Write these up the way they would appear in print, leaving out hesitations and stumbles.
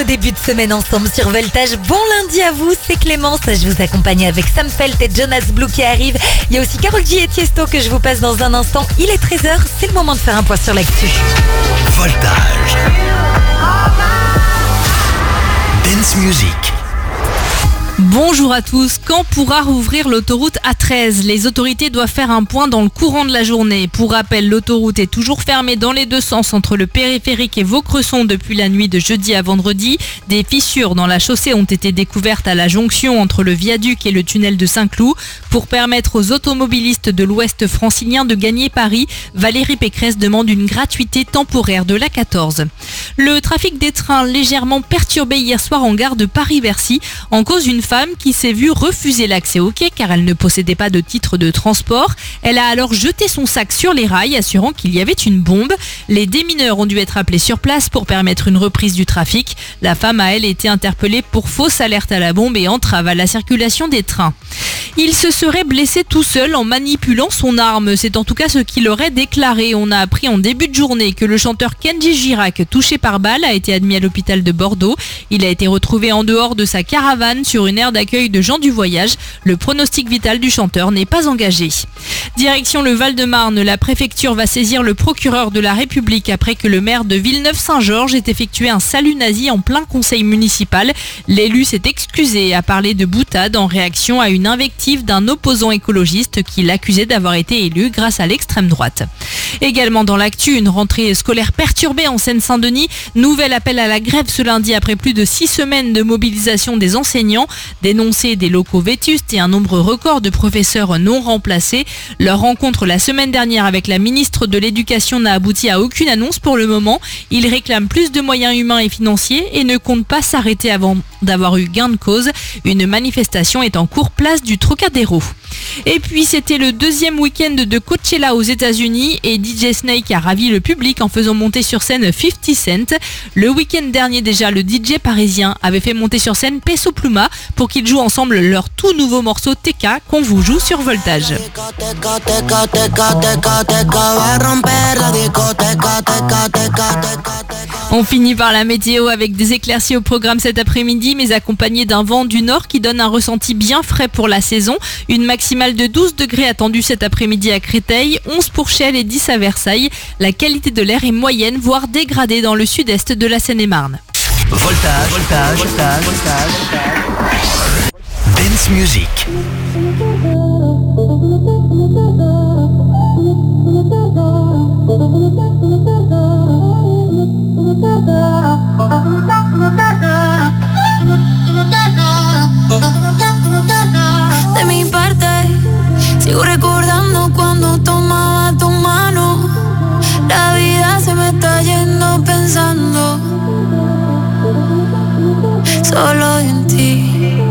début de semaine ensemble sur Voltage. Bon lundi à vous, c'est Clémence. Je vous accompagne avec Sam Felt et Jonas Blue qui arrivent. Il y a aussi Karol G et Tiesto que je vous passe dans un instant. Il est 13h, c'est le moment de faire un point sur l'actu. Voltage. Dance Music. Bonjour à tous. Quand pourra rouvrir l'autoroute A13 ? Les autorités doivent faire un point dans le courant de la journée. Pour rappel, l'autoroute est toujours fermée dans les deux sens entre le périphérique et Vaucresson depuis la nuit de jeudi à vendredi. Des fissures dans la chaussée ont été découvertes à la jonction entre le viaduc et le tunnel de Saint-Cloud. Pour permettre aux automobilistes de l'ouest francilien de gagner Paris, Valérie Pécresse demande une gratuité temporaire de l'A14. Le trafic des trains légèrement perturbé hier soir en gare de Paris-Bercy. En cause, une femme qui s'est vue refuser l'accès au quai car elle ne possédait pas de titre de transport. Elle a alors jeté son sac sur les rails, assurant qu'il y avait une bombe. Les démineurs ont dû être appelés sur place pour permettre une reprise du trafic. La femme a, elle, été interpellée pour fausse alerte à la bombe et entrave à la circulation des trains. Il se serait blessé tout seul en manipulant son arme. C'est en tout cas ce qu'il aurait déclaré. On a appris en début de journée que le chanteur Kenji Girac, touché par balle, a été admis à l'hôpital de Bordeaux. Il a été retrouvé en dehors de sa caravane sur une aire d'accueil de gens du voyage. Le pronostic vital du chanteur n'est pas engagé. Direction le Val-de-Marne, la préfecture va saisir le procureur de la République après que le maire de Villeneuve-Saint-Georges ait effectué un salut nazi en plein conseil municipal. L'élu s'est excusé et a parlé de boutade en réaction à une invective d'un opposant écologiste qui l'accusait d'avoir été élu grâce à l'extrême droite. Également dans l'actu, une rentrée scolaire perturbée en Seine-Saint-Denis. Nouvel appel à la grève ce lundi après plus de 6 semaines de mobilisation des enseignants. Dénoncer des locaux vétustes et un nombre record de professeurs non remplacés. Leur rencontre la semaine dernière avec la ministre de l'Éducation n'a abouti à aucune annonce pour le moment. Ils réclament plus de moyens humains et financiers et ne comptent pas s'arrêter avant d'avoir eu gain de cause. Une manifestation est en cours place du Trocadéro. Et puis c'était le deuxième week-end de Coachella aux États-Unis et DJ Snake a ravi le public en faisant monter sur scène 50 Cent. Le week-end dernier déjà, le DJ parisien avait fait monter sur scène Peso Pluma pour qu'ils jouent ensemble leur tout nouveau morceau TK qu'on vous joue sur Voltage. On finit par la météo avec des éclaircies au programme cet après-midi, mais accompagné d'un vent du nord qui donne un ressenti bien frais pour la saison. Une maximale de 12 degrés attendue cet après-midi à Créteil, 11 pour Chelles et 10 à Versailles. La qualité de l'air est moyenne, voire dégradée dans le sud-est de la Seine-et-Marne. Voltage. Dance Music. De mi parte, sigo recordando cuando tomaba tu mano. La vida se me está yendo pensando solo en ti.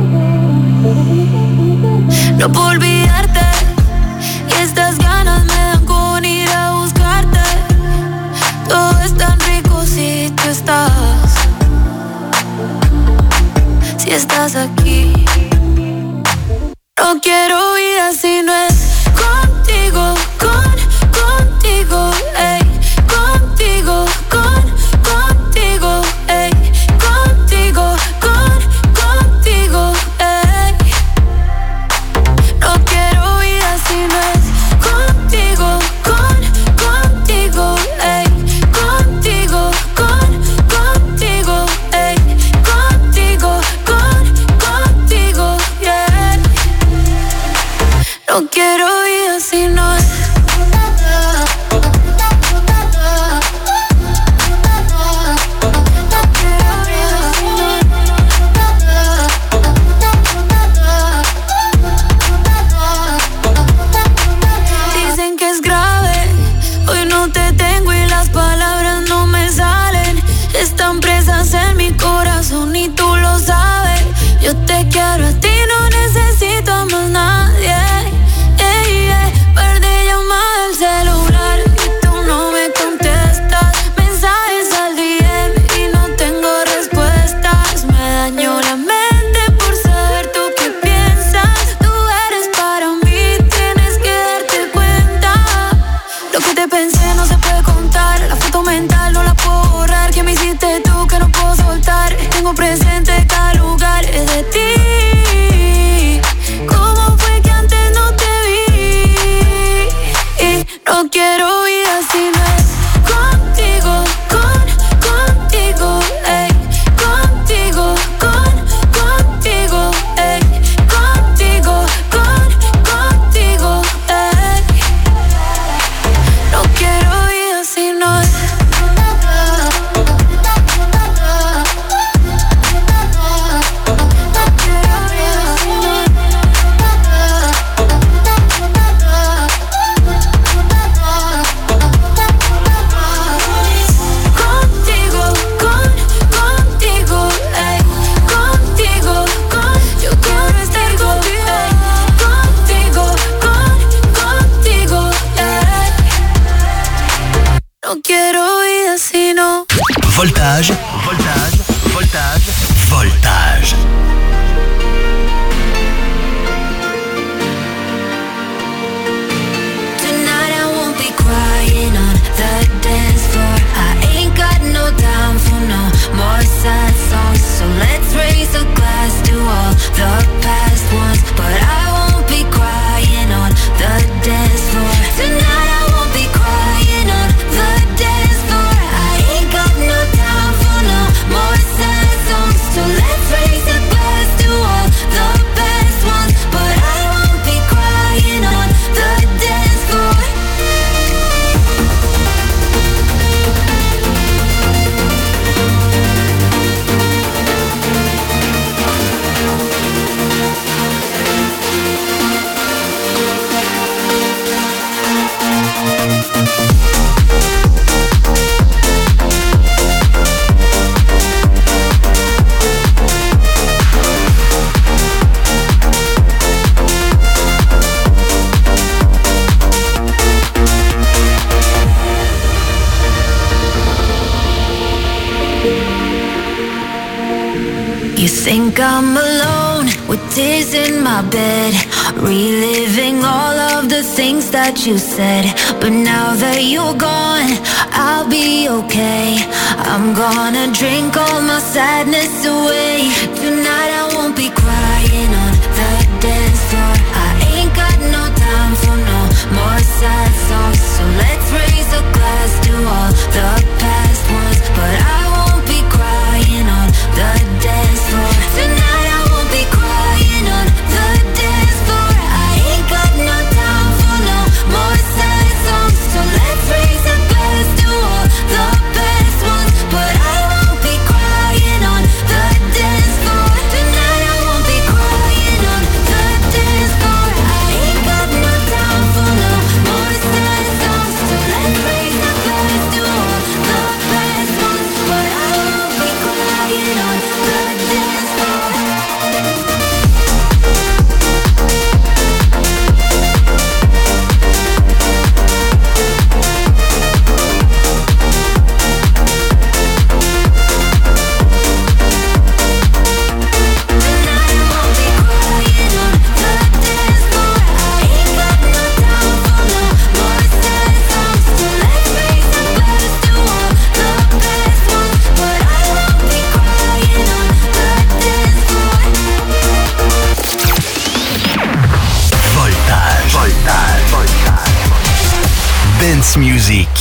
No puedo olvidarte y estas ganas me dan con ir a buscarte. Todo es tan rico si tú estás. Si estás aquí. No quiero vida si no es contigo, contigo, ey, contigo, contigo, ey, contigo, contigo, ey. No quiero vida si no es contigo, contigo, ey, contigo, contigo, ey, contigo, contigo, yeah. No quiero vida si no es. Dicen que es grave, hoy no te tengo y las palabras no me salen. Están presas en mi corazón y tú lo sabes. Yo te quiero a ti, no necesito a más nadie. Perdí Voltage, voltage, voltage, voltage. Tonight I won't be crying on the dance floor. I ain't got no time for no more sad songs. So let's raise a glass to all the past ones. But I won't be crying on the dance floor. Tonight I won't be crying on the dance floor. I ain't got no time for no more sad songs. So let's raise a glass to all the past ones. But I won't be crying on the dance floor. You think I'm alone with tears in my bed, reliving all of the things that you said. But now that you're gone, I'll be okay. I'm gonna drink all my sadness away. Tonight I won't be crying on the dance floor. I ain't got no time for no more sad songs. So let's raise a glass to all the past ones. But I won't be crying on the dance floor. Tonight I won't be crying on the dance floor. I ain't got no time for no more sad songs. So let's raise a glass to all the best ones. But I won't be crying on the dance floor. Tonight I won't be crying on the dance floor. I ain't got no time for no more sad songs. So let's raise a glass to all the best ones. But I won't be crying on the dance floor. Voltage, voltage, voltage. Dance music.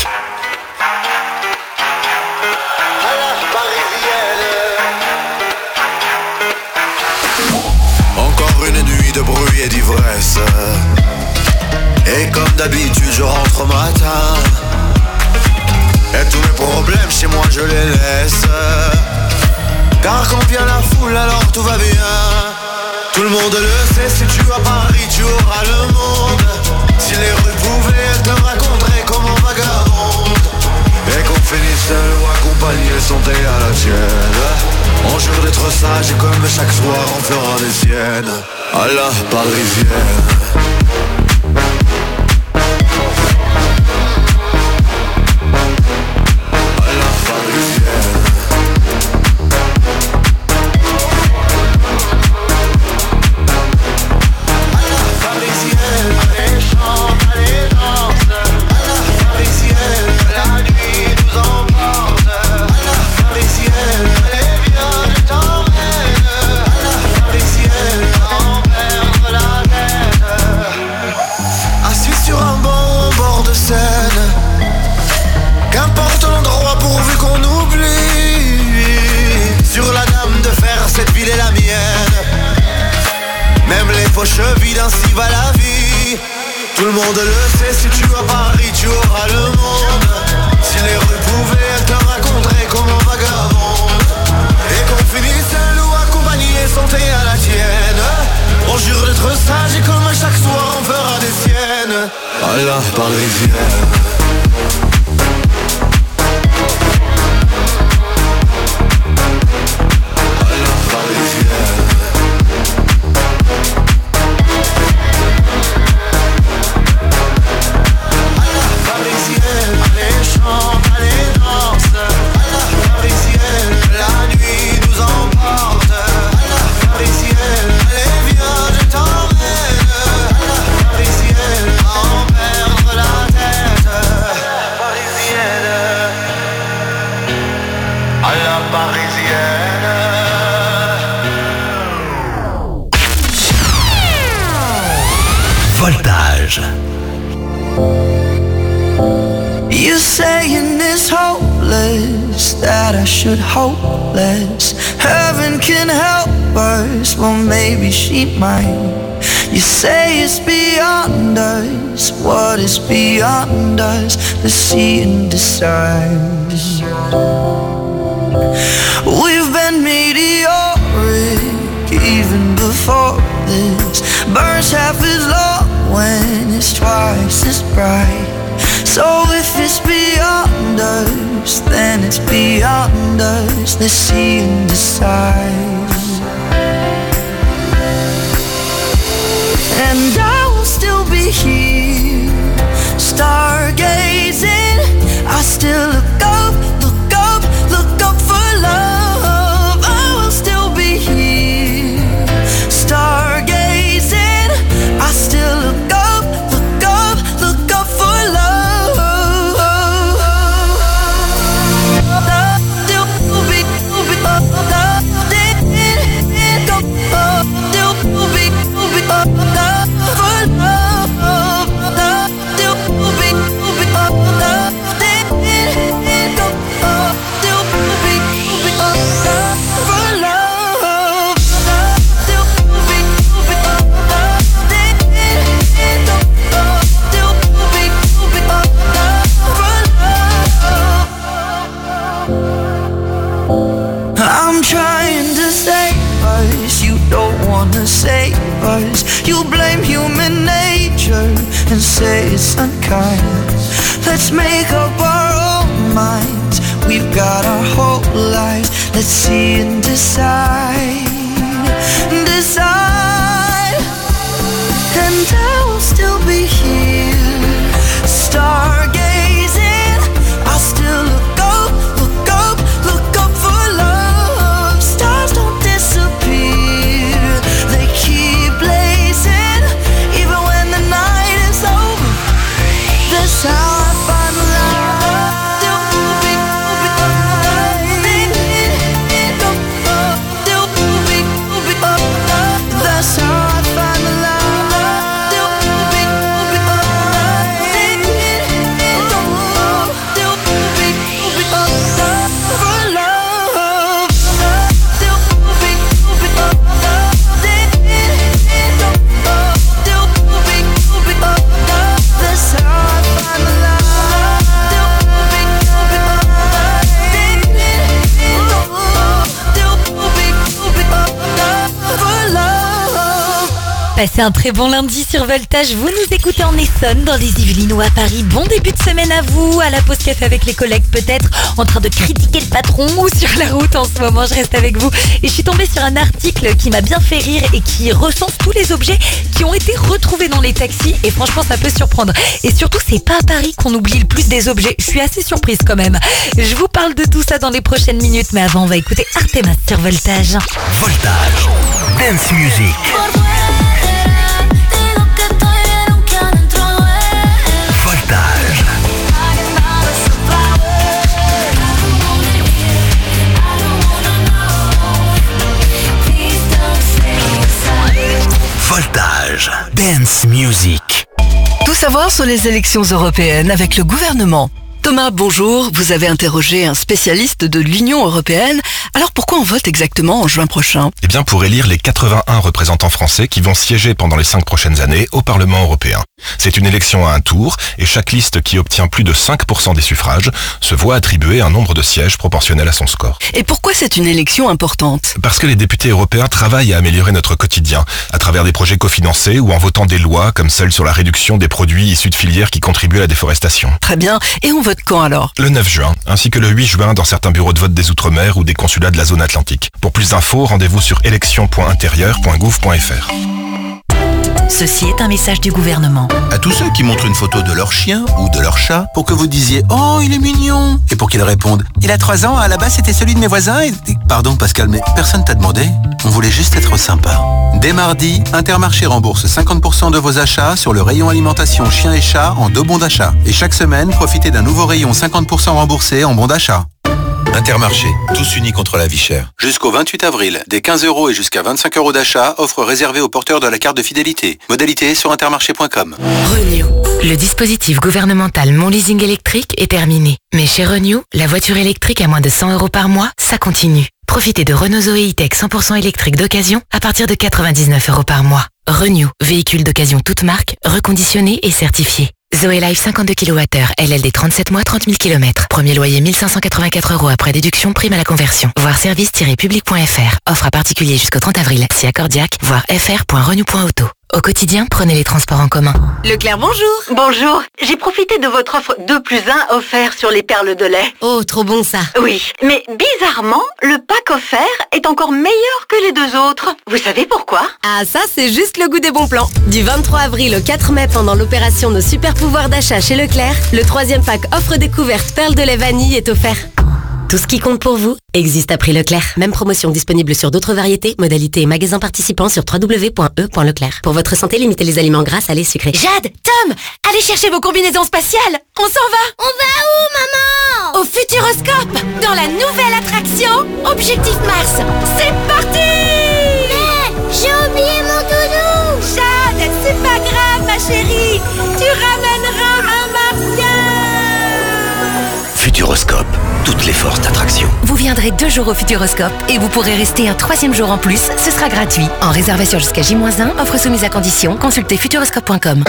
Encore une nuit de bruit et d'ivresse. Et comme d'habitude je rentre au matin. Et tous mes problèmes chez moi je les laisse. Car quand vient la foule alors tout va bien. Tout le monde le sait, si tu vas à Paris tu auras le monde. Si les rues pouvaient te raconter comment vagabonde. Et qu'on finisse seul ou accompagné, santé à la tienne. On jure d'être sage et comme chaque soir on fera des siennes. À la parisienne. Qu'importe l'endroit pourvu qu'on oublie. Sur la dame de fer, cette ville est la mienne. Même les poches vides, ainsi va la vie. Tout le monde le sait, si tu vas à Paris, tu auras le monde. Si les rues pouvaient te raconter comment vagabonde. Et qu'on finisse seul ou accompagné, santé à la tienne. On jure d'être sage et comme chaque soir on fera des siennes. À la parisienne. Allez chante, allez danse. À la parisienne. You saying it's hopeless, that I should hope less. Heaven can help us, well maybe she might. You say it's beyond us, what is beyond us? Let's see and decide. We've been meteoric even before this. Burns half as low when it's twice as bright. So if it's beyond us, then it's beyond us. Let's see and decide. And I will still be here, stargazing. I still look up, look up, look up for love. I will still be here, stargazing. I still look up, look up, look up for love. I'm trying to save us, you don't wanna save us. You blame human nature and say it's unkind. Let's make up our own minds, we've got our whole lives. Let's see and decide, decide. And I will still be here, stargazing. I still look up, look up, look up for love. Stars don't disappear, they keep blazing. Even when the night is over, that's how I find love. That's how I find Passez un très bon lundi sur Voltage. Vous nous écoutez en Essonne, dans les Yvelines ou à Paris. Bon début de semaine à vous, à la pause café avec les collègues peut-être, en train de critiquer le patron ou sur la route en ce moment. Je reste avec vous et je suis tombée sur un article qui m'a bien fait rire et qui recense tous les objets qui ont été retrouvés dans les taxis et franchement ça peut surprendre. Et surtout c'est pas à Paris qu'on oublie le plus des objets. Je suis assez surprise quand même. Je vous parle de tout ça dans les prochaines minutes, mais avant on va écouter Artemas sur Voltage. Voltage, Dance Music. Voltage. Voltage, Dance Music. Tout savoir sur les élections européennes avec le gouvernement. Thomas, bonjour. Vous avez interrogé un spécialiste de l'Union européenne. Alors pourquoi on vote exactement en juin prochain ? Eh bien pour élire les 81 représentants français qui vont siéger pendant les 5 prochaines années au Parlement européen. C'est une élection à un tour et chaque liste qui obtient plus de 5% des suffrages se voit attribuer un nombre de sièges proportionnel à son score. Et pourquoi c'est une élection importante ? Parce que les députés européens travaillent à améliorer notre quotidien à travers des projets cofinancés ou en votant des lois comme celle sur la réduction des produits issus de filières qui contribuent à la déforestation. Très bien. Et on vote quand alors ? Le 9 juin, ainsi que le 8 juin dans certains bureaux de vote des Outre-mer ou des consulats de la zone atlantique. Pour plus d'infos, rendez-vous sur élection.intérieur.gouv.fr. Ceci est un message du gouvernement. À tous ceux qui montrent une photo de leur chien ou de leur chat pour que vous disiez « Oh, il est mignon !» et pour qu'ils répondent « Il a 3 ans, à la base c'était celui de mes voisins et... » Pardon Pascal, mais personne t'a demandé. On voulait juste être sympa. Dès mardi, Intermarché rembourse 50% de vos achats sur le rayon alimentation chien et chat en 2 bons d'achat. Et chaque semaine, profitez d'un nouveau rayon 50% remboursé en bons d'achat. Intermarché, tous unis contre la vie chère. Jusqu'au 28 avril, des 15 € et jusqu'à 25 € d'achat, offre réservée aux porteurs de la carte de fidélité. Modalité sur intermarché.com. Renew. Le dispositif gouvernemental Mon Leasing électrique est terminé. Mais chez Renew, la voiture électrique à moins de 100 € par mois, ça continue. Profitez de Renault Zoé E-Tech 100% électrique d'occasion à partir de 99 € par mois. Renew, véhicule d'occasion toute marque, reconditionné et certifié. Zoé Life 52 kWh, LLD 37 mois, 30 000 km. Premier loyer 1584 € après déduction, prime à la conversion. Voir service-public.fr. Offre à particulier jusqu'au 30 avril. Si accordiaque, voir fr.renew.auto. Au quotidien, prenez les transports en commun. Leclerc, bonjour. Bonjour. J'ai profité de votre offre 2+1 offert sur les perles de lait. Oh, trop bon ça. Oui, mais bizarrement, le pack offert est encore meilleur que les deux autres. Vous savez pourquoi? Ah, ça, c'est juste le goût des bons plans. Du 23 avril au 4 mai, pendant l'opération Nos super pouvoirs d'achat chez Leclerc, le 3e pack offre découverte perles de lait vanille est offert. Tout ce qui compte pour vous existe à prix Leclerc. Même promotion disponible sur d'autres variétés, modalités et magasins participants sur www.e.leclerc. Pour votre santé, limitez les aliments gras, salés, sucrés. Jade, Tom, allez chercher vos combinaisons spatiales. On s'en va. On va où, maman? Au Futuroscope, dans la nouvelle attraction Objectif Mars. C'est parti. Mais j'ai oublié mon doudou. Jade, c'est pas grave, ma chérie. Tu ramèneras un martien. Futuroscope, toutes les forces d'attraction. Vous viendrez 2 jours au Futuroscope et vous pourrez rester un 3e jour en plus, ce sera gratuit. En réservation jusqu'à J-1, offre soumise à condition, consultez futuroscope.com.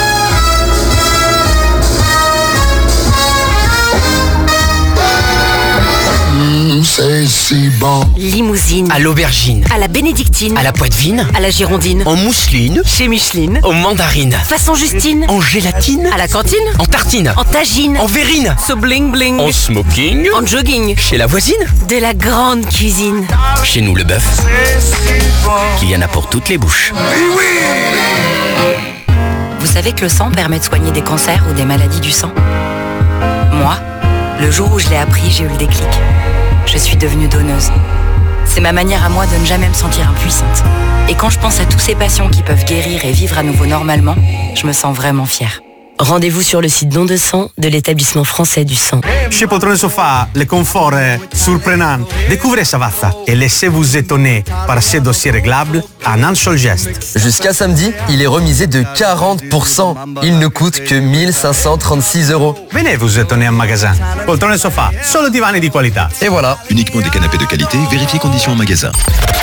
C'est si bon. Limousine. À l'aubergine. À la bénédictine. À la poitevine. À la girondine. En mousseline. Chez Micheline. En mandarine. Façon Justine. En gélatine. À la cantine. En tartine. En tagine. En verrine. So bling bling. En smoking. En jogging. Chez la voisine. De la grande cuisine. Chez nous, le bœuf. Qu'il y en a pour toutes les bouches. Vous savez que le sang permet de soigner des cancers ou des maladies du sang? Moi, le jour où je l'ai appris, j'ai eu le déclic. Je suis devenue donneuse. C'est ma manière à moi de ne jamais me sentir impuissante. Et quand je pense à tous ces patients qui peuvent guérir et vivre à nouveau normalement, je me sens vraiment fière. Rendez-vous sur le site Don de sang de l'établissement français du sang. Chez Poltrone Sofa, le confort est surprenant. Découvrez Savazza et laissez-vous étonner par ces dossiers réglables en un seul geste. Jusqu'à samedi, il est remisé de 40%. Il ne coûte que 1536 €. Venez vous étonner en magasin. Poltrone Sofa, solo divani di qualità. Et voilà. Uniquement des canapés de qualité, vérifiez conditions en magasin.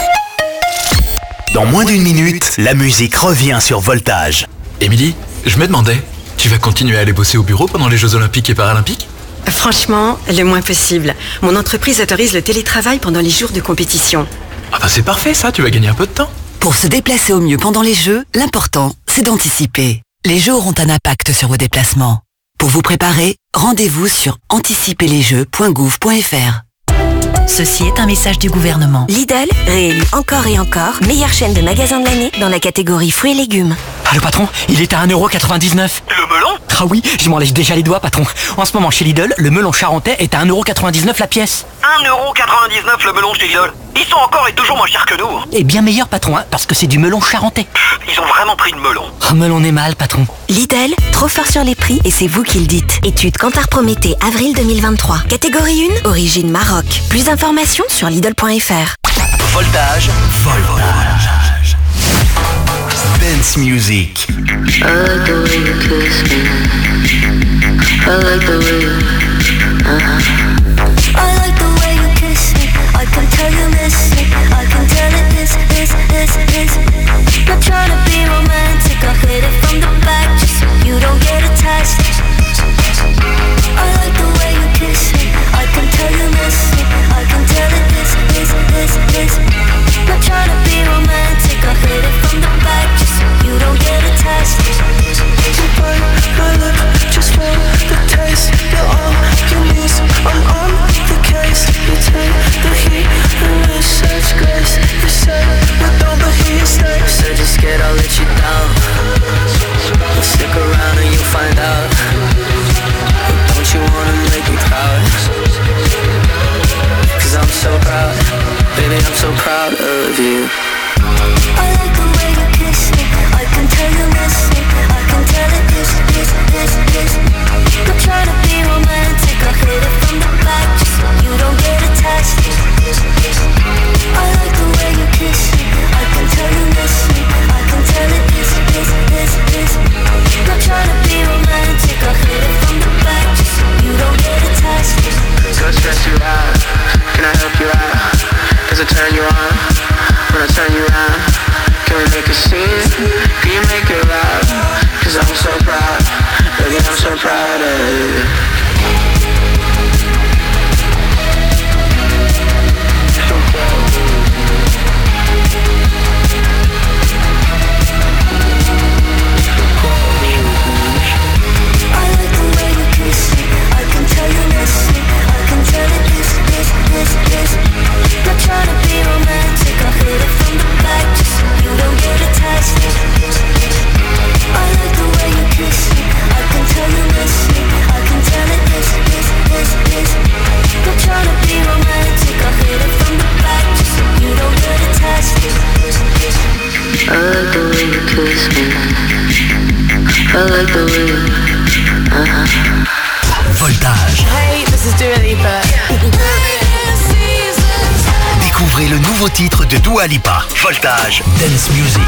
Dans moins d'une minute, la musique revient sur Voltage. Émilie, je me demandais, tu vas continuer à aller bosser au bureau pendant les Jeux Olympiques et Paralympiques? Franchement, le moins possible. Mon entreprise autorise le télétravail pendant les jours de compétition. Ah bah c'est parfait ça, tu vas gagner un peu de temps. Pour se déplacer au mieux pendant les Jeux, l'important, c'est d'anticiper. Les Jeux auront un impact sur vos déplacements. Pour vous préparer, rendez-vous sur anticiperlesjeux.gouv.fr. Ceci est un message du gouvernement. Lidl, réélu encore et encore, meilleure chaîne de magasins de l'année dans la catégorie fruits et légumes. Ah, le patron, il est à 1,99 €. Le melon? Ah oui, je m'en lèche déjà les doigts, patron. En ce moment, chez Lidl, le melon charentais est à 1,99 € la pièce. 1,99 € le melon chez Lidl. Ils sont encore et toujours moins chers que nous. Et bien meilleur, patron, hein, parce que c'est du melon charentais. Ils ont vraiment pris le melon. Ah, melon est mal, patron. Lidl, trop fort sur les prix et c'est vous qui le dites. Étude Kantar Prométhée, avril 2023. Catégorie 1, origine Maroc. Plus d'informations sur Lidl.fr. Voltage. Dance music. I like the way you kiss me. I like the way you I like the way you kiss me. I can tell you miss me. I can tell it is. Not trying to be romantic. I'll hit it from the back just so you don't get attached. I like the way you kiss me. I can tell you miss me. I can tell it is. Not trying to be romantic. I'll hit it from the back just so you don't get attached. You bite my lip just for the taste. You're all you need. I'm Voltage. Hey, this is Dua Lipa. Découvrez le nouveau titre de Dua Lipa. Voltage Dance Music.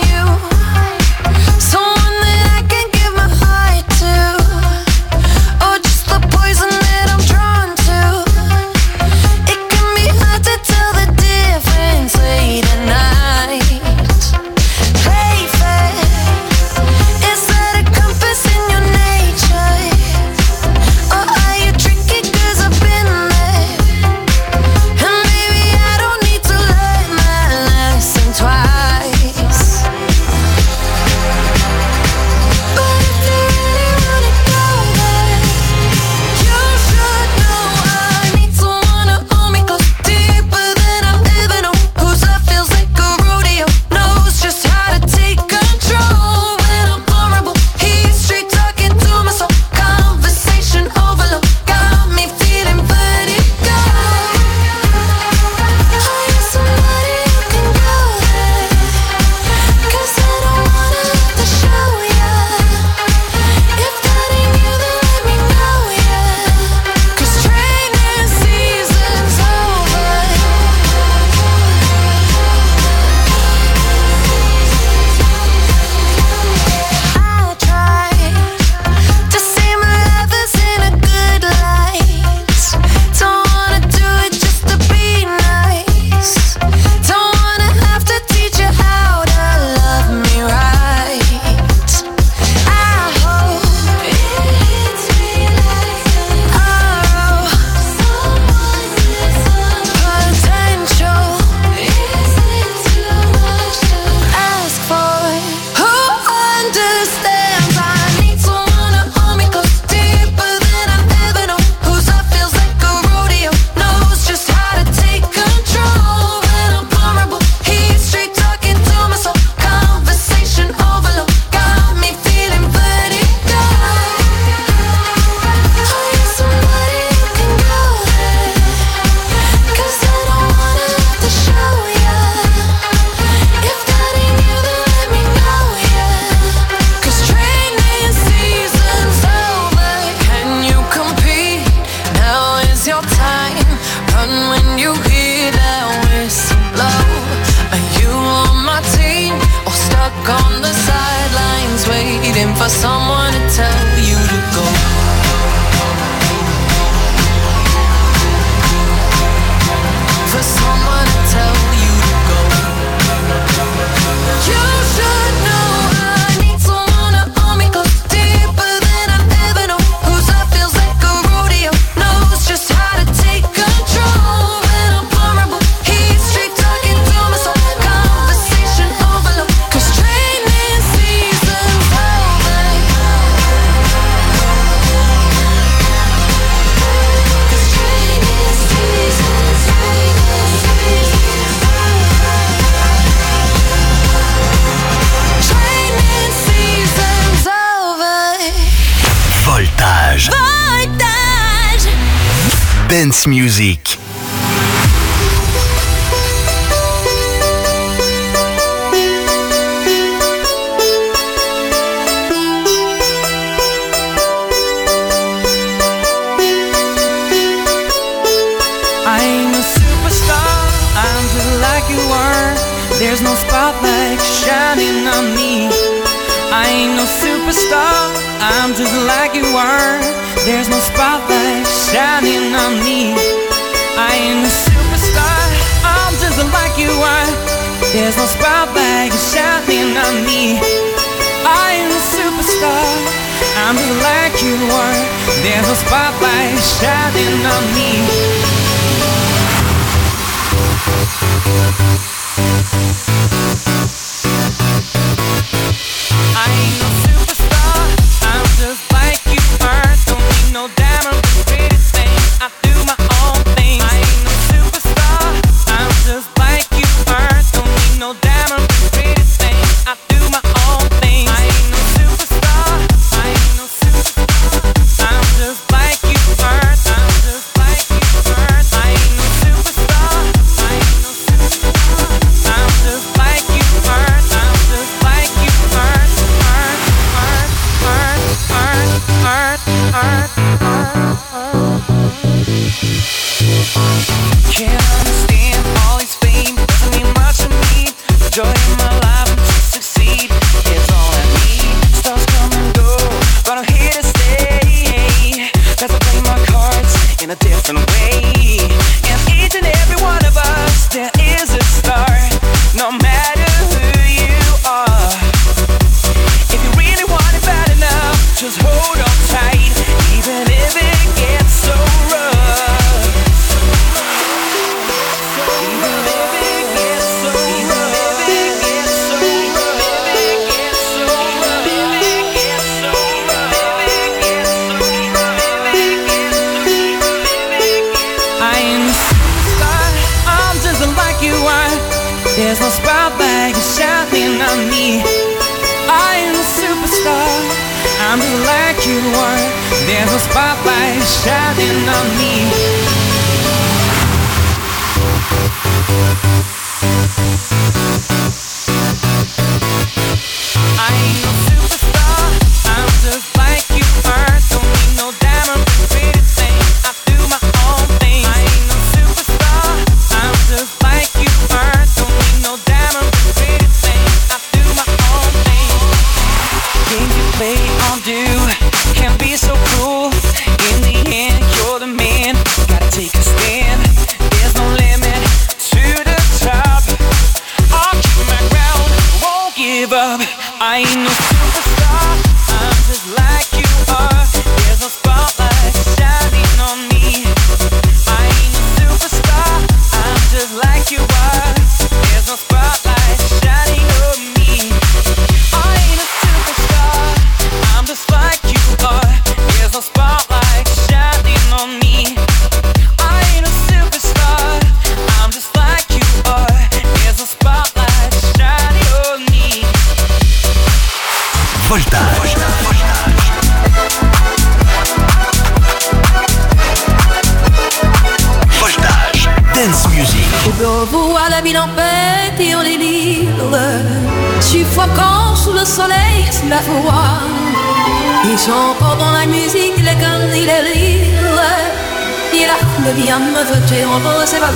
For someone to tell you to go. For someone to tell you to go. You should know I need someone to hold me close, deeper than I've ever known. Whose love feels like a rodeo, knows just how to take control. When I'm vulnerable, he's straight talking to my soul. Conversation overload, 'cause training season's over. Voltage. Voltage. Dance Music. I ain't no superstar, I'm just like you are. There's no spotlight shining on me. I ain't no superstar, I'm just like you are. There's no spotlight shining on me. I ain't no superstar, I'm just like you are. There's no spotlight shining on me. I ain't no superstar, I'm just like you are. There's no spotlight shining on me. I ain't no superstar, I'm just like you are. Don't need no diamond, pretty thing, I do my own thing. I ain't no superstar, I'm just like you are. Don't need no diamond, pretty thing, I do my own thing. I ain't no superstar, I ain't no superstar, I'm just like you are. I'm just like you are. I ain't no superstar, I ain't no superstar. Can't understand all his fame, doesn't mean much to me. Joy in my life and to succeed, it's all I need. Stars come and go, but I'm here to stay. Cause I play my cards in a different way. And each and every one of us, there is a star. No matter who you are, if you really want it bad enough, just hold on tight, even if it gets so rough. There's no spotlight shining on me. I am a superstar, I'm just like you are. There's no spotlight shining on me. I ain't no superstar, I'm just like you are. Don't need no diamond pretty thing, I do my own thing. I ain't no superstar, I'm just like you are. Play on do, can be so cruel. In the end, you're the man, gotta take a stand. There's no limit to the top. I'll keep my ground, won't give up. I ain't no superstar, I'm just like you are. There's no spotlight shining on me. I ain't no superstar, I'm just like you are. There's no spotlight shining on me. I ain't a superstar, I'm just like you are. There's no spotlight shining on me. I ain't a superstar, I'm just like you are. There's no spotlight shining on me. Voltage. Voltage. Dance music. On voit la ville en fête et on est libre, suffocant sous le soleil, sous la foi. Ils chantent dans la musique les conneries, les rires. Il a le bien me veut en beau, c'est pas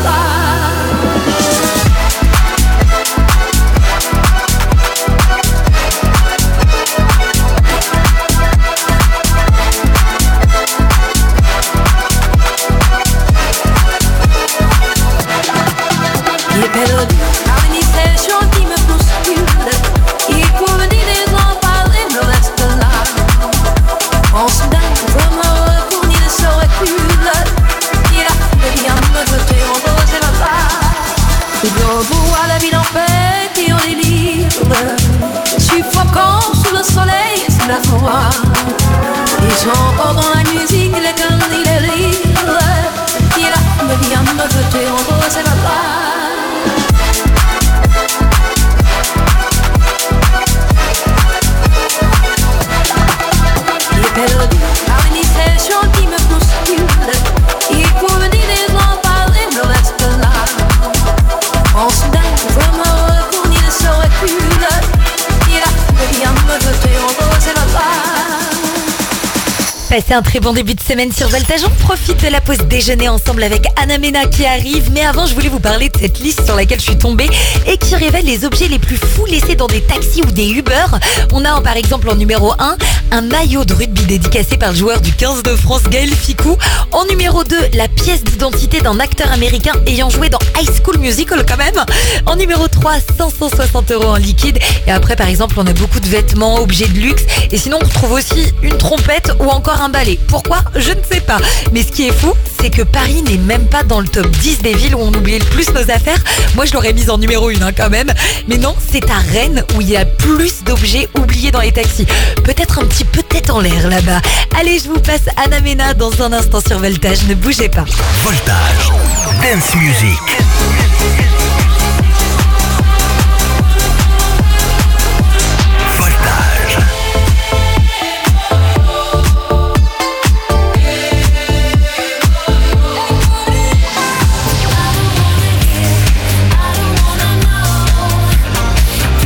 il est perdu par une station qui me bouscule. Il faut venir les en parler, me reste là. En soudain, vraiment, pour ni le sort recule. Il a le bien me jeter en beau, c'est ma part. Et on voit la ville en fête et on est libre, suffocant sous le soleil, sous la foi. Ils chantent dans la musique les conneries, les rires. Il a le bien me jeter en beau, c'est ma part. Perdu par une station qui me bouscule. Il faut venir les en parler, me reste là. En soudain, vraiment, pour ni le sort recule. Il a le bien me jeter en beau, c'est ma part. Passez un très bon début de semaine sur Voltage. On profite de la pause déjeuner ensemble avec Anna Mena qui arrive. Mais avant, je voulais vous parler de cette liste sur laquelle je suis tombée et qui révèle les objets les plus fous laissés dans des taxis ou des Uber. On a par exemple en numéro 1, un maillot de rugby dédicacé par le joueur du 15 de France, Gaël Ficou. En numéro 2, la pièce d'identité d'un acteur américain ayant joué dans High School Musical quand même. En numéro 3, 560 € en liquide. Et après, par exemple, on a beaucoup de vêtements, objets de luxe. Et sinon, on trouve aussi une trompette ou encore un balai. Pourquoi ? Je ne sais pas. Mais ce qui est fou, c'est que Paris n'est même pas dans le top 10 des villes où on oublie le plus nos affaires. Moi, je l'aurais mise en numéro 1 quand même. Mais non, c'est à Rennes où il y a plus d'objets oubliés dans les taxis. Peut-être un petit peu tête en l'air là-bas. Allez, je vous passe Anna Mena dans un instant sur Voltage. Ne bougez pas. Voltage. Dance music. Voltage.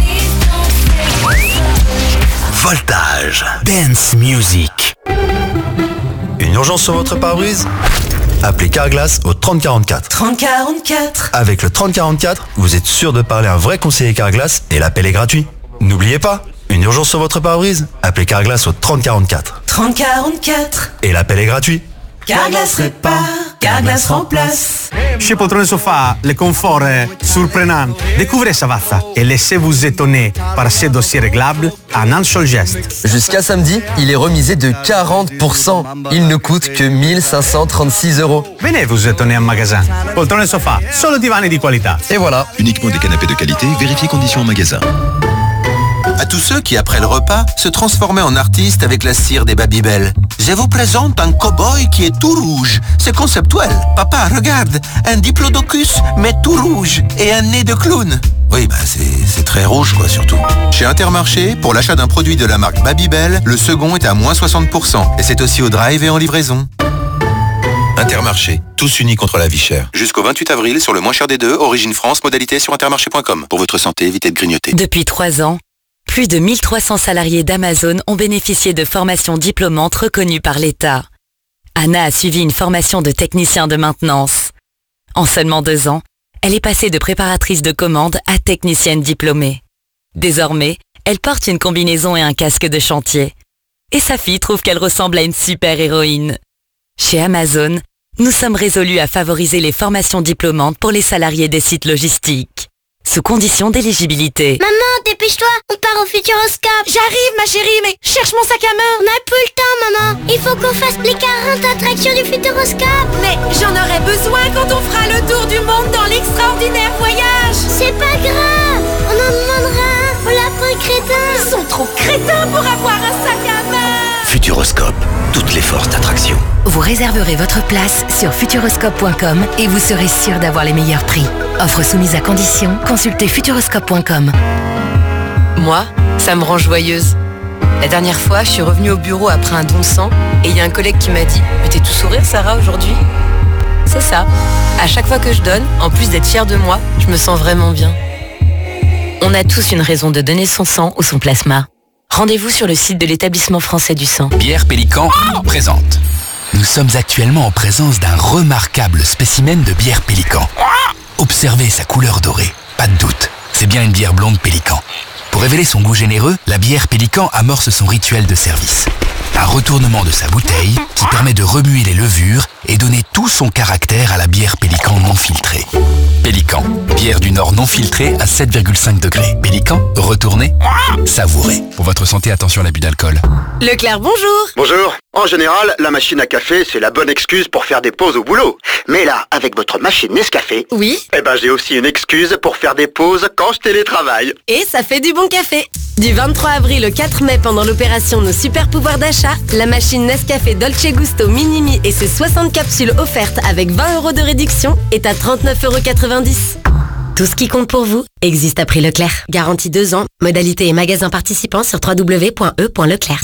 Voltage. Dance music. Une urgence sur votre pare-brise? Appelez Carglass au 3044. 3044. Avec le 3044, vous êtes sûr de parler à un vrai conseiller Carglass et l'appel est gratuit. N'oubliez pas, une urgence sur votre pare-brise? Appelez Carglass au 3044. 3044. Et l'appel est gratuit. Carglass répare, Carglass remplace. Chez Poltrone Sofa, le confort est surprenant. Découvrez Savazza et laissez-vous étonner par ses dossiers réglables à un seul geste. Jusqu'à samedi, il est remisé de 40%. Il ne coûte que 1536 €. Venez vous étonner en magasin. Poltrone Sofa, solo divani di qualità. Et voilà. Uniquement des canapés de qualité, vérifiez conditions en magasin. À tous ceux qui, après le repas, se transformaient en artistes avec la cire des Babybel. Je vous présente un cow-boy qui est tout rouge. C'est conceptuel. Papa, regarde, un diplodocus, mais tout rouge, et un nez de clown. Oui, c'est très rouge, quoi, surtout. Chez Intermarché, pour l'achat d'un produit de la marque Babybel, le second est à moins 60%. Et c'est aussi au drive et en livraison. Intermarché, tous unis contre la vie chère. Jusqu'au 28 avril, sur le moins cher des deux, Origine France, modalité sur intermarché.com. Pour votre santé, évitez de grignoter. Depuis 3 ans, plus de 1300 salariés d'Amazon ont bénéficié de formations diplômantes reconnues par l'État. Anna a suivi une formation de technicien de maintenance. En seulement 2 ans, elle est passée de préparatrice de commande à technicienne diplômée. Désormais, elle porte une combinaison et un casque de chantier. Et sa fille trouve qu'elle ressemble à une super-héroïne. Chez Amazon, nous sommes résolus à favoriser les formations diplômantes pour les salariés des sites logistiques, sous condition d'éligibilité. Maman, dépêche-toi, on part au Futuroscope. J'arrive ma chérie, mais cherche mon sac à main. On n'a plus le temps, maman. Il faut qu'on fasse les 40 attractions du Futuroscope. Mais j'en aurai besoin quand on fera le tour du monde dans l'extraordinaire voyage. C'est pas grave, on en demandera un. On l'apprend crétin. Ils sont trop crétins pour avoir un sac à main. Futuroscope, toutes les forces d'attraction. Vous réserverez votre place sur futuroscope.com et vous serez sûr d'avoir les meilleurs prix. Offre soumise à condition, consultez futuroscope.com. Moi, ça me rend joyeuse. La dernière fois, je suis revenue au bureau après un don de sang et il y a un collègue qui m'a dit « Mais t'es tout sourire, Sarah, aujourd'hui ?» C'est ça. À chaque fois que je donne, en plus d'être fière de moi, je me sens vraiment bien. On a tous une raison de donner son sang ou son plasma. Rendez-vous sur le site de l'Établissement français du sang. Bière Pélican présente. Nous sommes actuellement en présence d'un remarquable spécimen de bière Pélican. Observez sa couleur dorée. Pas de doute, c'est bien une bière blonde Pélican. Pour révéler son goût généreux, la bière Pélican amorce son rituel de service. Un retournement de sa bouteille qui permet de remuer les levures et donner tout son caractère à la bière Pélican non filtrée. Pélican, bière du Nord non filtrée à 7,5 degrés. Pélican, retournez, savourez. Pour votre santé, attention à l'abus d'alcool. Leclerc, bonjour. Bonjour. En général, la machine à café, c'est la bonne excuse pour faire des pauses au boulot. Mais là, avec votre machine Nescafé, oui, j'ai aussi une excuse pour faire des pauses quand je télétravaille. Et ça fait du bon café. Du 23 avril au 4 mai, pendant l'opération Nos Super Pouvoirs d'achat, la machine Nescafé Dolce Gusto Minimi et ses 60 capsules offertes avec 20 € de réduction est à 39,90 €. Tout ce qui compte pour vous existe à prix Leclerc. Garantie 2 ans. Modalité et magasins participants sur www.e.leclerc.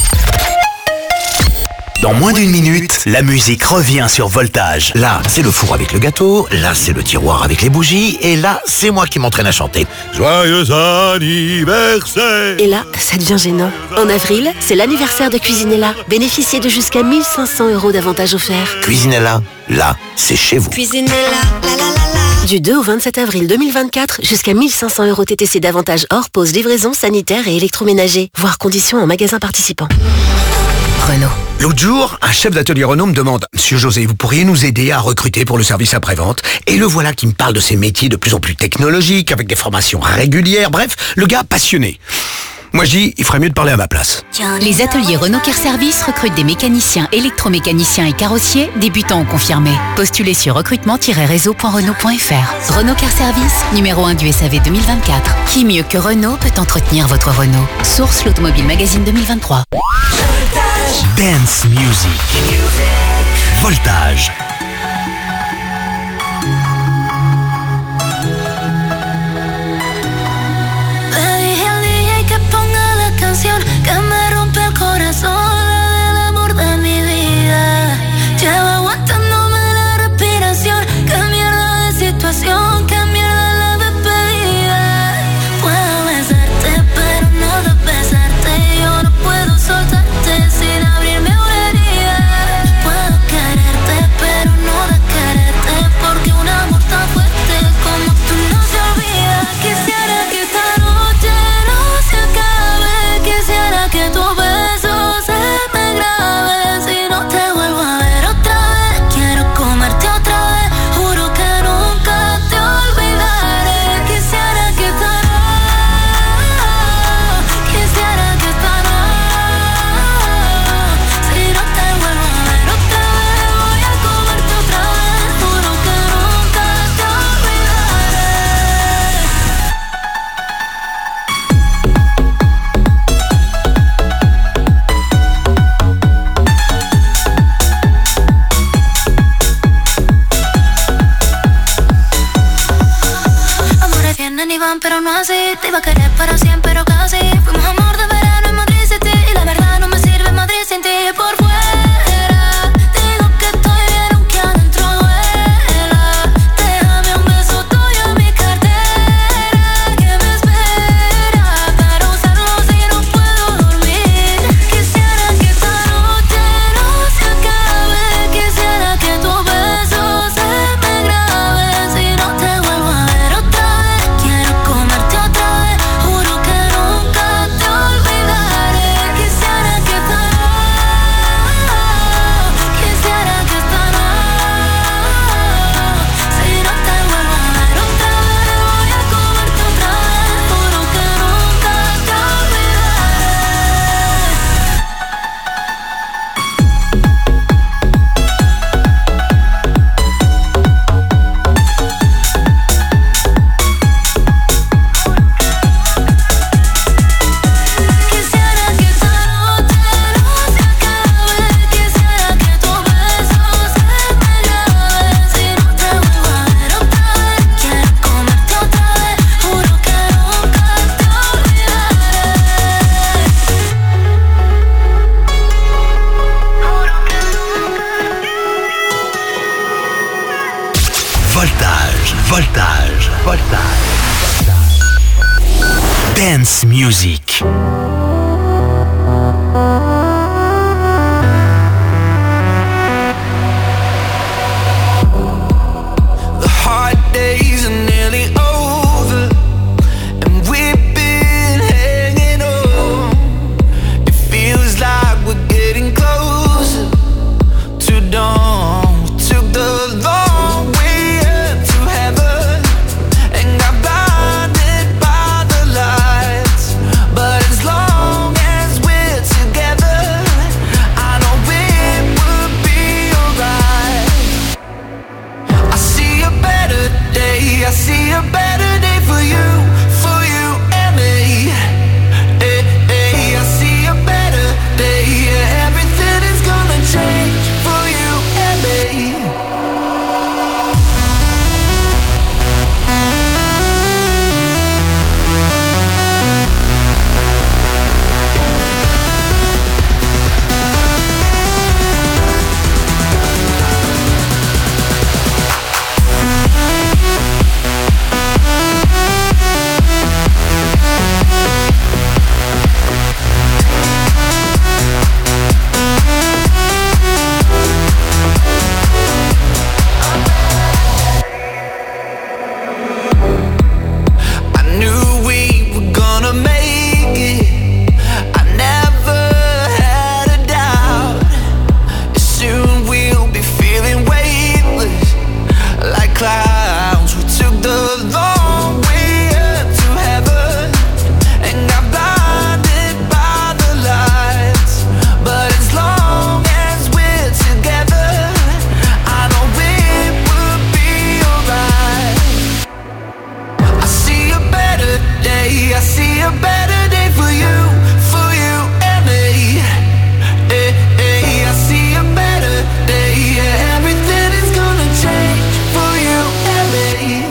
Dans moins d'1 minute, la musique revient sur Voltage. Là, c'est le four avec le gâteau, là, c'est le tiroir avec les bougies, et là, c'est moi qui m'entraîne à chanter. Joyeux anniversaire! Et là, ça devient gênant. En avril, c'est l'anniversaire de Cuisinella. Bénéficiez de jusqu'à 1500 € d'avantages offerts. Cuisinella, là, c'est chez vous. Cuisinella, la la la la. Du 2 au 27 avril 2024, jusqu'à 1500 € TTC d'avantages hors pause, livraison, sanitaire et électroménager. Voir conditions en magasin participant. Renault. L'autre jour, un chef d'atelier Renault me demande « Monsieur José, vous pourriez nous aider à recruter pour le service après-vente ?» Et le voilà qui me parle de ces métiers de plus en plus technologiques, avec des formations régulières, bref, le gars passionné. Moi je dis, il ferait mieux de parler à ma place. Les ateliers Renault Car Service recrutent des mécaniciens, électromécaniciens et carrossiers, débutants ou confirmés. Postulez sur recrutement-renault.fr. Renault Car Service, numéro 1 du SAV 2024. Qui mieux que Renault peut entretenir votre Renault? Source l'Automobile Magazine 2023. Dance Music. Voltage. Que me rompe el corazón, el amor de mi vida. Llevo aguantándome la respiración. Qué mierda de situación, qué mierda la despedida. Puedo besarte, pero no de besarte. Yo no puedo soltarte sin abrirme una herida. Puedo Dance music. The hard days are nearly over, and we've been hanging on. It feels like we're getting closer to dawn. We took the long way up to heaven and got blinded by the lights. But as long as we're together, I know it will be alright. I see a better day, I see a better day for you and me. I see a better day, yeah, everything is gonna change for you and me. I knew we were gonna make it. I never had a doubt. Soon we'll be feeling weightless like clouds. We took the long way up to heaven and got blinded by the lights. But as long as we're together, I know it will be alright. I see a better day, I see a better day for you and me. I see a better day, yeah, everything is gonna change for you and me.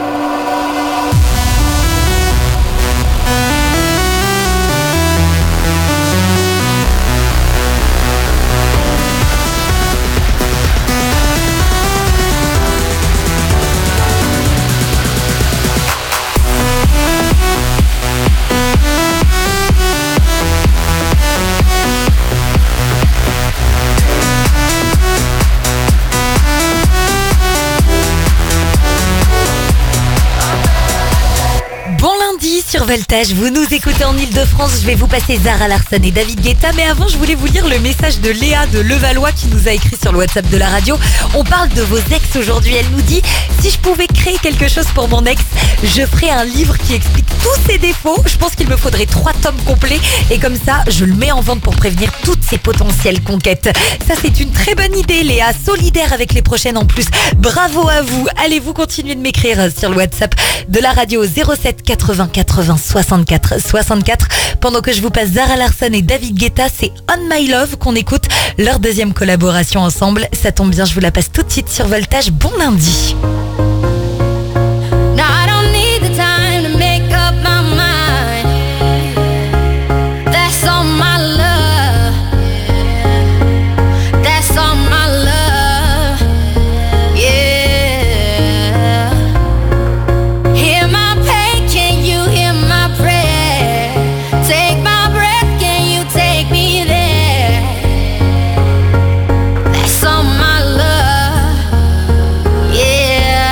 Bon lundi sur Voltage, vous nous écoutez en Ile-de-France, je vais vous passer Zara Larsson et David Guetta, mais avant je voulais vous lire le message de Léa de Levallois qui nous a écrit sur le WhatsApp de la radio. On parle de vos ex aujourd'hui, elle nous dit: si je pouvais créer quelque chose pour mon ex, je ferais un livre qui explique tous ses défauts. Je pense qu'il me faudrait 3 tomes complets et comme ça je le mets en vente pour prévenir toutes ses potentielles conquêtes. Ça c'est une très bonne idée Léa, solidaire avec les prochaines en plus. Bravo à vous, allez vous continuer de m'écrire sur le WhatsApp de la radio 07 80 80 64 64. Pendant que je vous passe Zara Larsson et David Guetta, c'est On My Love qu'on écoute, leur deuxième collaboration ensemble. Ça tombe bien, je vous la passe tout de suite sur Voltage. Bon lundi. Now I don't need the time to make up my mind. That's all my love. That's all my love. Yeah. Hear my pain, can you hear my prayer? Take my breath, can you take me there? That's all my love. Yeah.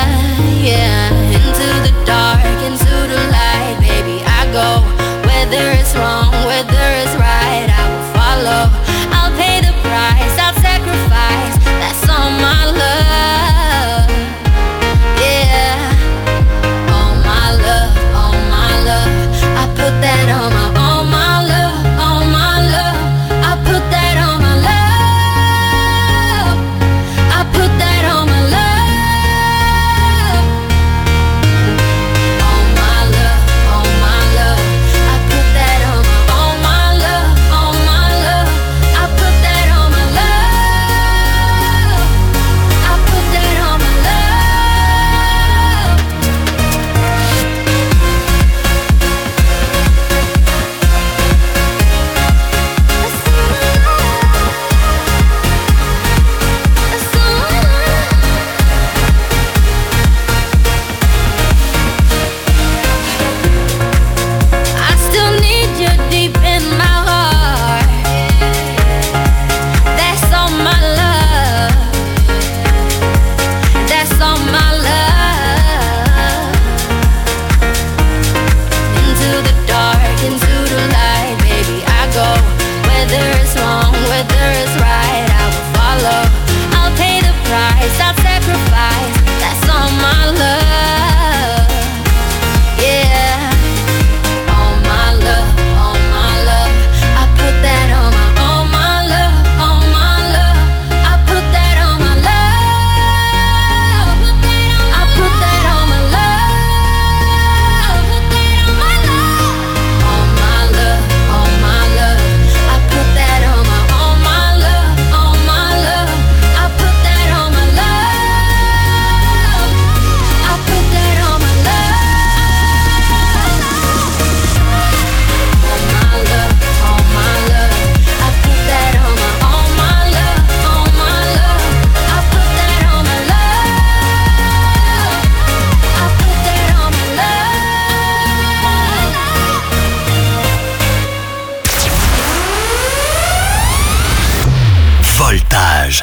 Voltage.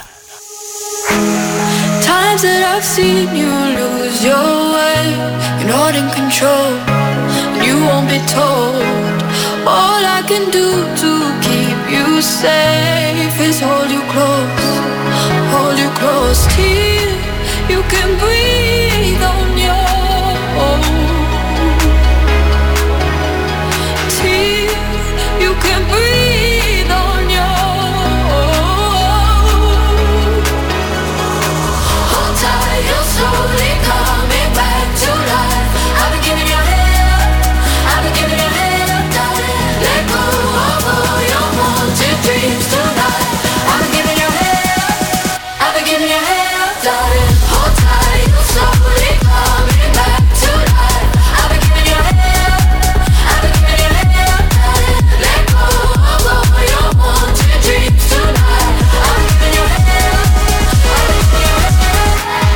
Times that I've seen you lose your way, you're not in control, and you won't be told. All I can do to keep you safe is hold you close till you can breathe on your own. Till you can breathe on your own. Hold tight, you're slowly coming back to life. I've been giving you hell, I've been giving you hell, darling. Let go of all your haunted dreams tonight. I've been giving you hell, I've been giving you hell, darling. Hold tight, you're slowly coming back to life. I've been giving you hell, I've been giving you hell, darling. Let go of all your haunted dreams tonight. I've been giving you hell, I've been giving you hell.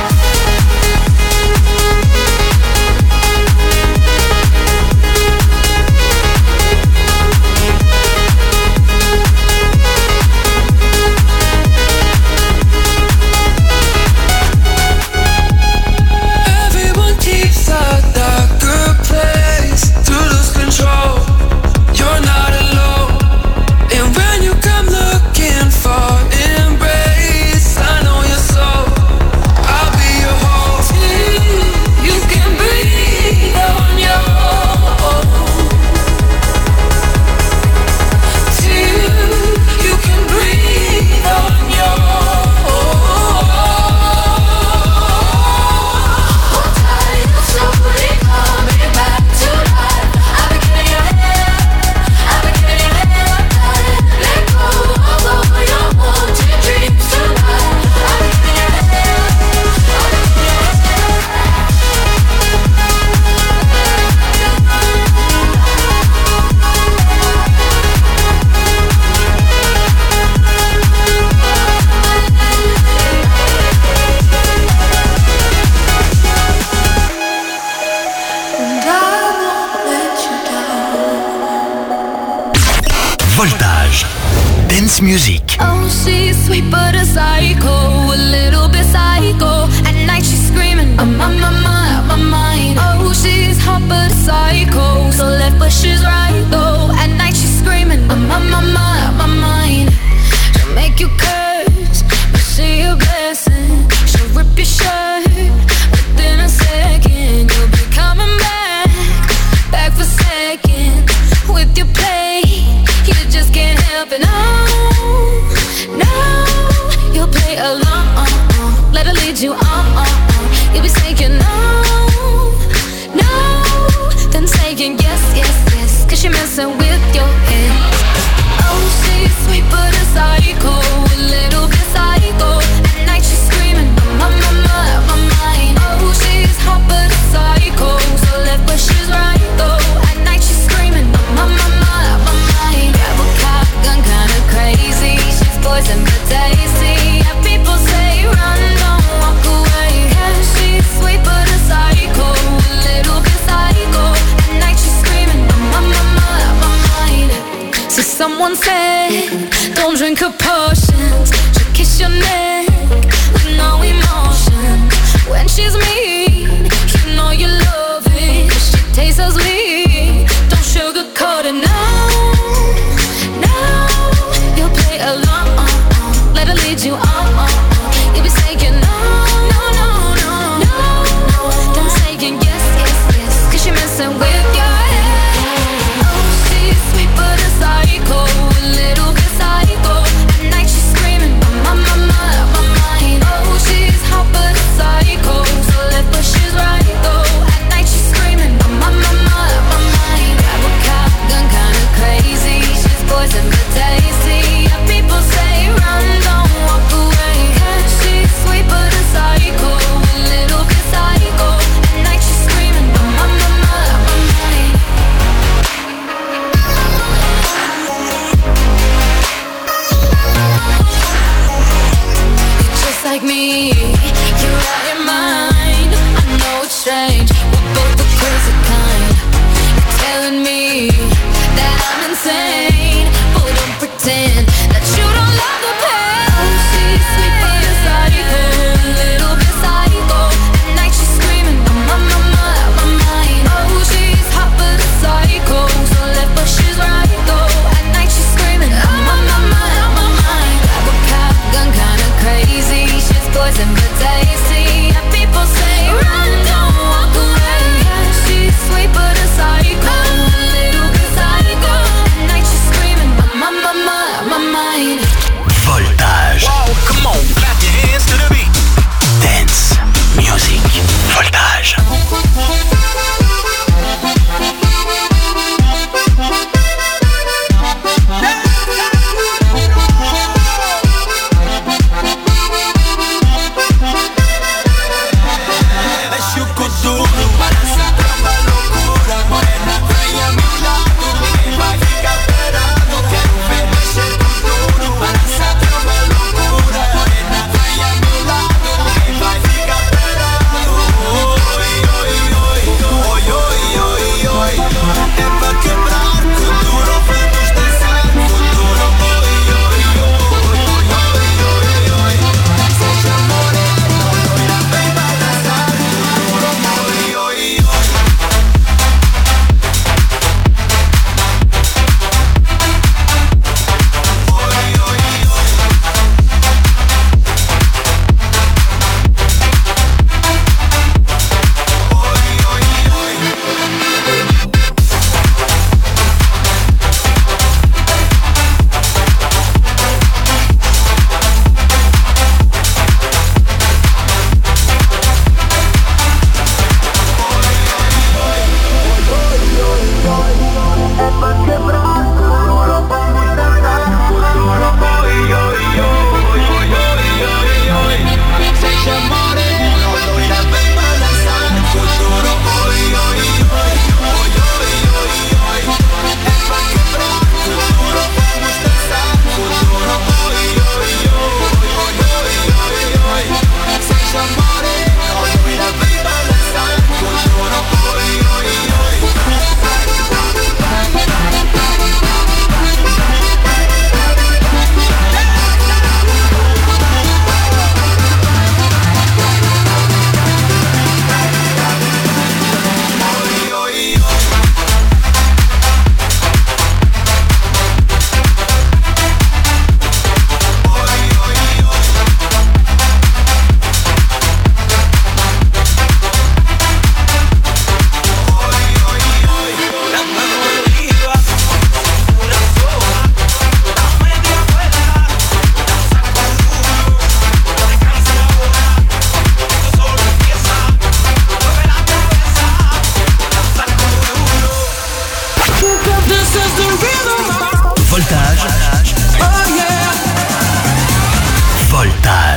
Everyone keeps a darker place to lose control. You're not alone, and when you come looking for embrace, I know your soul. I'll be your home till you can breathe on your own. Till you can breathe on your own. Hold tight, you're slowly coming back to life. I've been giving you hell, I've been giving you hell, darling. Let go of all your haunted dreams tonight. I've been giving you hell, I've been giving you and I won't let you down. Voltage. Dance music. Oh, she's sweet but a psycho, a little bit psycho. At night she's screaming, I'm on my mind. Oh, she's hot but a psycho, so left but she's right though. At night she's screaming, I'm on my mind. She'll make you curse, but see a blessing. She'll rip your shirt within a second. You'll be coming back for seconds with your play. You just can't help it, no. You'll play along, let her lead you on. You'll be saying no, then saying yes, cause you're messing with your head. Oh, she's sweet but a psycho, a little bit psycho. At night she's screaming, I'm on my mind. Oh, she's hot but a psycho, so left but she's right though. At night she's screaming, I'm on my mind. Grab a cop gun, kinda crazy. She's poison but tasty. Yeah, people say run, don't walk away. Yeah, she's sweet but a psycho, a little bit psycho. At night she's screaming, I'm on my mind. So someone said, don't drink her potions. She'll kiss your neck with no emotion. When she's mean, you know you love it. She tastes so sweet, don't sugarcoat it, no. You'll play along, let her lead you on. You'll be saying no, then saying yes, cause you're messing with your head. Oh, she's sweet but a psycho, a little bit psycho. At night she's screaming, I'm on my mind. Oh, she's hot but a psycho, so left but she's right though. At night she's screaming, I'm on my mind. Grab a cop gun, kinda crazy. She's poison but tasty. Yeah, people say run, don't walk away.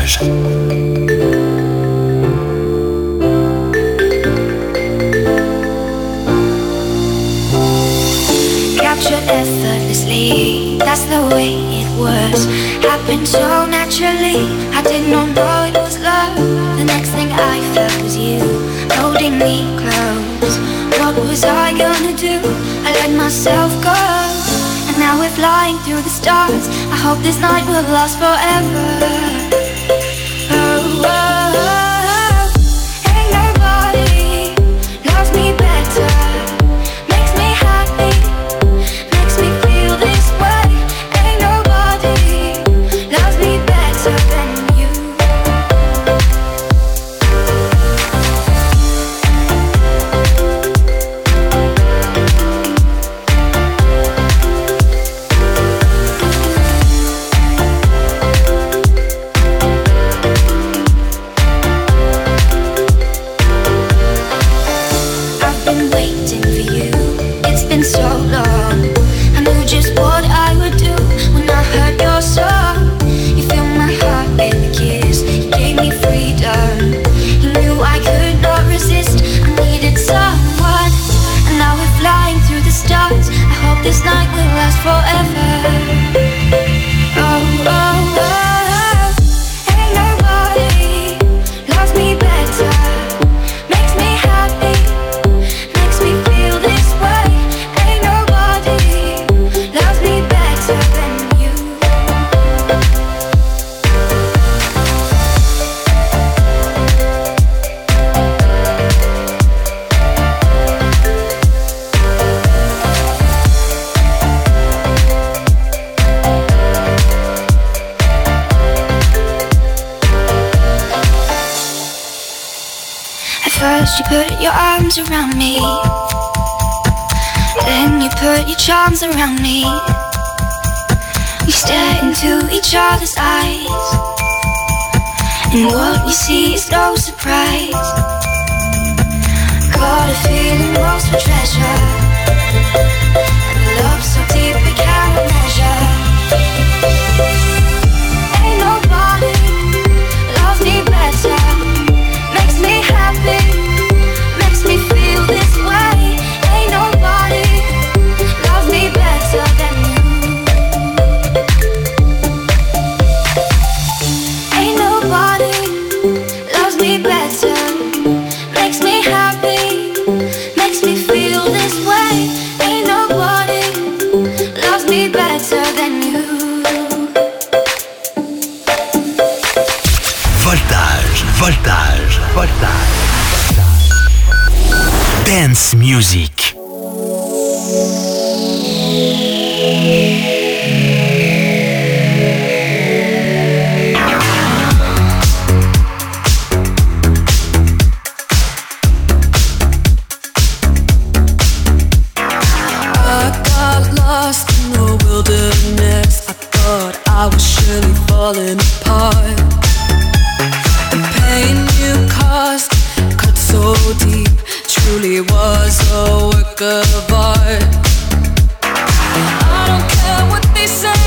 Voltage. Captured effortlessly, that's the way it was. Happened so naturally, I did not know it was love. The next thing I felt was you, holding me close. What was I gonna do? I let myself go. And now we're flying through the stars. I hope this night will last forever. Oh, oh, oh. Ain't nobody loves me better. Makes me happy, makes me feel this way. Ain't nobody loves me better than you. I've been waiting for you, it's been so long. I knew just what I would do when I heard your song. You filled my heart with a kiss, you gave me freedom. You knew I could not resist, I needed someone. And now we're flying through the stars. I hope this night will last forever. Oh, oh, oh. Ain't nobody loves me better. Makes me happy, makes me feel this way. Ain't nobody loves me better than you. At first you put your arms around me, then you put your charms around me. We stare into each other's eyes, and what we see is no surprise. Got a feeling lost for treasure, and a love so deep we cannot measure. Ain't nobody loves me better. Makes me happy, makes me feel this way. Ain't nobody loves me better than you. Ain't nobody loves me better. Makes me happy, makes me feel this way. Ain't nobody loves me better than you. Voltage, voltage, voltage. Dance music. I got lost in the wilderness. I thought I was surely falling apart. The pain you caused cut so deep, truly was a work of art. I don't care what they say.